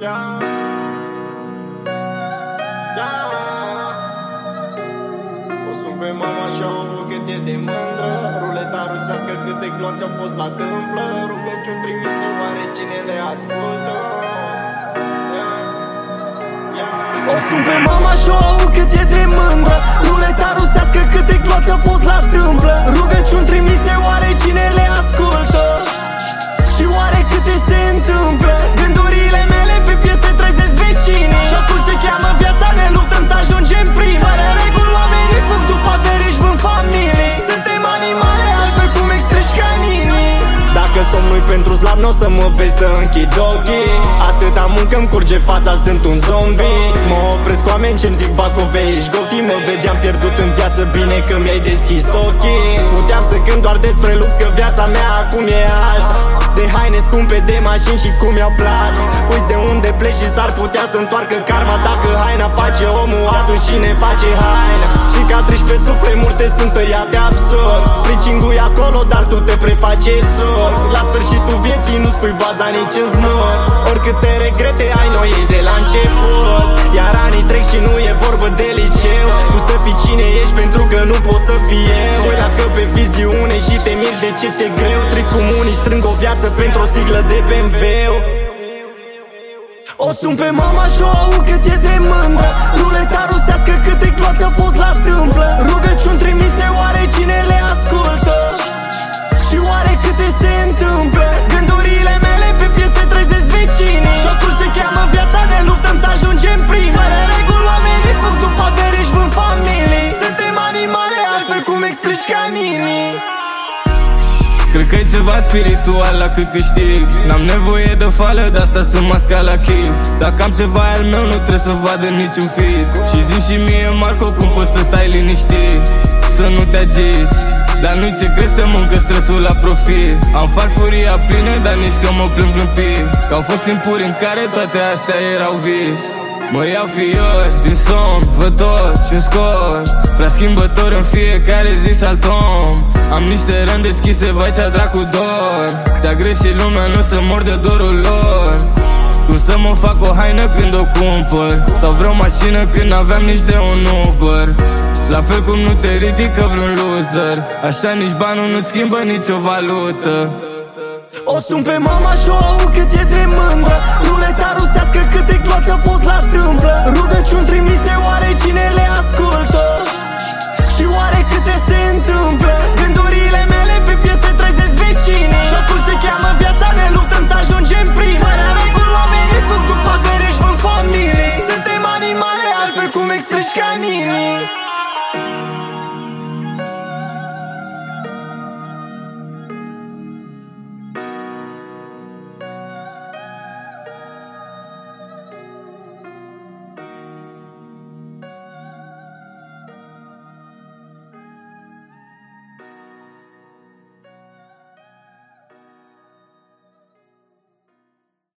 Yeah. O sun pe mama și o cât e de mândră. Ruleta rusească câte glonți au fost la tâmplă. Rugăciuni trimise, oare cine le ascultă? O sun pe mama și o cât e de mândră. Ruleta rusească câte glonți au fost la tâmplă. Rugăciuni trimise, oare cine le ascultă? Și oare câte se întâmplă? Gândurile mele pe piese trezesc vecinii. Jocul se cheamă viața, ne luptăm să ajungem primi. Fără reguli oamenii fug după avere, își vând familii. Suntem animale, altfel cum explici caninii? Dacă somnul pentru slab, n-o să mă vezi să închid ochii. Atâta muncă-mi curge fața, sunt un zombie. Mă opresc cu oameni ce-mi zic bacovei, ești gofti. Mă vedeam pierdut în viață, bine că mi-ai deschis ochii. Puteam să cânt doar despre lux, că viața mea acum e alta. De haine scumpe, de mașini și cum iau plată. Uiți de unde pleci și s-ar putea să întoarcă karma. Dacă haina face omul, atunci cine face haina? Cicatrici pe suflet, multe sunt tăiate absurd. Pricingui acolo, dar tu te prefaci surd. La sfârșitul vieții nu spui baza nici în snor. Oricâte regrete ai noi de la început. Iar anii trec și nu e vorbă de liceu. Tu să fii cine ești pentru că nu poți să fii eu. Dacă pe viziune și te miri de ce ți-e greu. Trist cum unii strâng o viață pentru o siglă de BMW. O sun pe mama și o au cât e de mândră. Ruleta rusească câte gloați au fost la tâmplă. Rugăciuni trimise, oare cine le ascultă? Și oare câte se întâmplă? Gândurile mele pe piese trezesc vecinii. Jocul se cheamă viața, ne luptăm să ajungem primi. Fără reguli oamenii fug după avere, își vând familii. Suntem animale, altfel cum explici caninii? Cred că e ceva spiritual la cât câștig. N-am nevoie de fală, de asta sunt masca la kill. Dacă am ceva al meu, nu trebuie să vadă niciun feed. Și zi-mi și mie, Marco, cum poți să stai liniștit, să nu te agiți. Dar nu-i ce crește muncă, stresul la profit. Am farfuria plină, dar nici că mă plâng vreun pic. Că au fost timpuri în care toate astea erau vis. Mă iau fiori din somn, văd tot și-mi scor. Prea schimbător în fiecare zi saltom. Am niște răni deschise, vai ce-a dracu dor. Ți-a greșit lumea, nu să mor de dorul lor. Cum să mă fac o haină când o cumpăr? Sau vreo mașină când n-aveam nici de un Uber? La fel cum nu te ridică vreun loser, așa nici banul nu-ți schimbă nicio valută. O sun pe mama și o au cât e de mândră. Ruleta rusească câte gloați au fost la tâmplă. Rugăciuni trimise, oare cine le ascultă? Și oare câte se întâmplă?